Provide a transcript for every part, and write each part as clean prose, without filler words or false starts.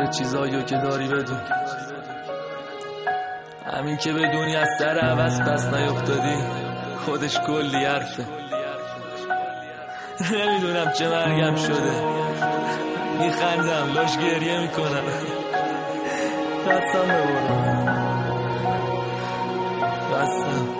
چیزاییو که داری بدون، همین که بدونی از سر عوض پس نیفتادی خودش کلی حرفه. نمیدونم چه مرگم شده، میخندم لاش گریه میکنم. دستم ببرم دستم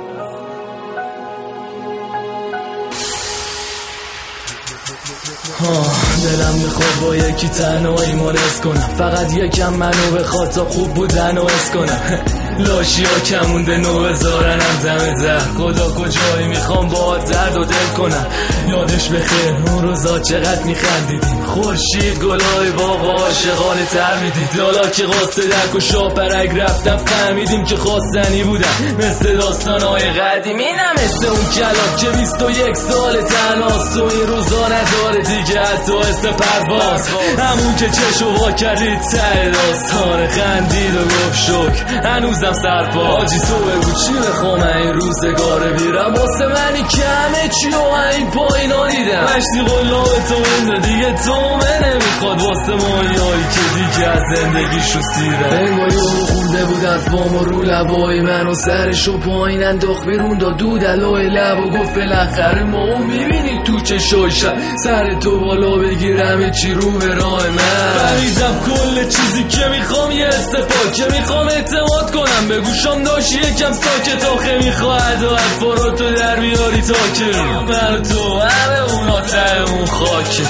دلم میخواد با یکی تنهایی مرس کنم، فقط یکم منو بخواد تا خوب بودن و حس کنم. لاشی ها کمونده نو بذارنم دم در، خدا کجایی میخوام با درد و دل کنم. یادش بخیر اون روزا چقدر میخندیدیم، خورشید گلای باغ عاشقانه تر میدید. لالا که قصد درک و شاپرک رفتم فهمیدیم که خواستنی بودن، مثل داستانهای قدیمی نه مثل اون کلاب که 21 سال تنهاست و این روزا نداره دیگه حتی اسم پرواز. همون که چشو وا کردید ته داستان خندید و گفت شکر هنوزم سرپا. آجی تو بگو چی بخوام این روزگاره بیرم، واسه منی که همه چی رو این پایینا دیدم. مشتی قلاب تو بنده دیگه تومه نمیخواد واسه مایایی که دیگه از زندگیشو سیرم. انگاری رو خونده بود از بام و رو لبای من و سرشو پایین انداخت بیرون داد دو دلای لب و گفت بالاخره ما میبینی تو چشایشم، سر تو بالا بگیرم چی رو به راه من. فریدم کل چیزی که میخوام یه استفاده که میخوام اعتماد کنم، به گوشم داشتی یکم ساکت آخه میخواد و حرفاراتو در بیاری تا که من تو همه اونا ته اون خاکه.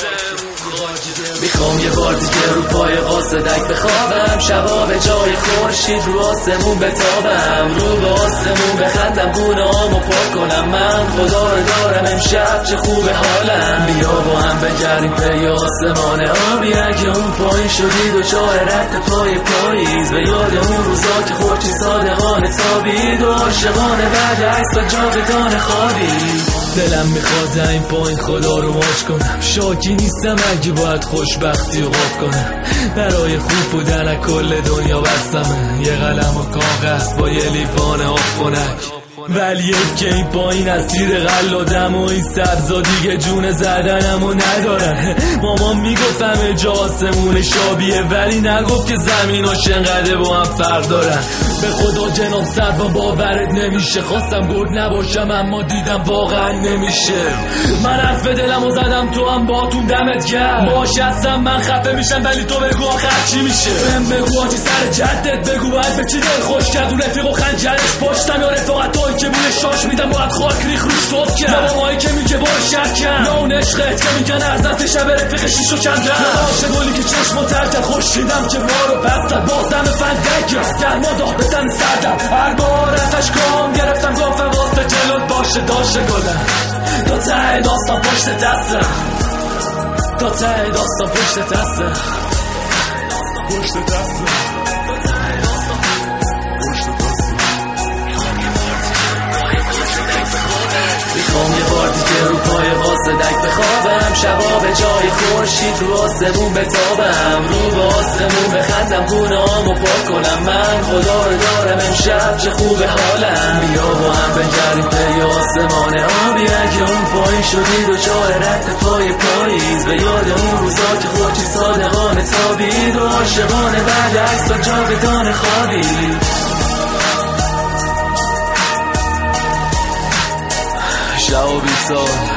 میخوام یه بار دیگه رو پای قاصدک بخوابم، شبا به جای خورشید رو آسمون بتابم، رو به آسمون بخندم گونه‌هامو پاک کنم. من خدا رو دارم امشب چه خوب حالم، بیا با هم بگردیم پی آسمان آبی. اگه اون پایین شدید و جای رد پای پاییز، به یاد اون روزا که خورشید صادقانه تابید و عاشقانه بعد عکس جاودان خوابید. دلم میخواد این پایین خدا رو ماچ کنم، شاکی نیستم اگه باید خوشبختی رو قاب کنم. برای خوب بودن از کل دنیا بستمه، یه قلم و کاغذ با یه لیوان آب خنک. ولی که این پایین از تیر قلادم و این سبزا دیگه جون زدنمو ندارن. مامان میگفت همه جا آسمون شابیه، ولی نگفت که زمیناش انقدر با هم فرق دارن. به خدا جناب سربا باورت نمیشه، خواستم گرگ نباشم اما دیدم واقعا نمیشه. من حرف دلمو زدم تو هم باتون دمت گرم، باش هستم من خفه میشم ولی تو بگو آخر چی میشه. بهم بگو آجی سر جدت بگو باید به چی دل خوش کرد، اون رفیق و خنجرش پشتم یا رفاقت توی که بوی شاش میدم باید خاک ریخ روش توف کرد. یا بابایی که میگه باید شرکن، یا اون عشقت که میگن ارزت شب رفیق شیشو چندن، یا عاشق گلی که چشمو ترکت خوشیدم که ما رو پستد بازدم فندک گرما داه بزن سردم. هر بار ازش کام گرفتم گفت واسه جلوت باشه داشته گلم، تا ته داستان پشت دستم، تا ته داستان پشت دستم، پشت دستم. میخوام یه بار دیگه رو پای قاصدک بخوابم، شبا به جای خورشید رو آسمون بتابم، رو به آسمون بخندم گونه‌هامو پاک کنم. من خدا رو دارم امشب چه خوب حالم، بیا با هم بگردیم پی آسمان آبی. اگه اون پایین شدید و جای رد پای پاییز، به یاد اون روزا که خورشید صادقانه تابید و عاشقانه بعد عکس جاودان خوابید. شب و 20 سال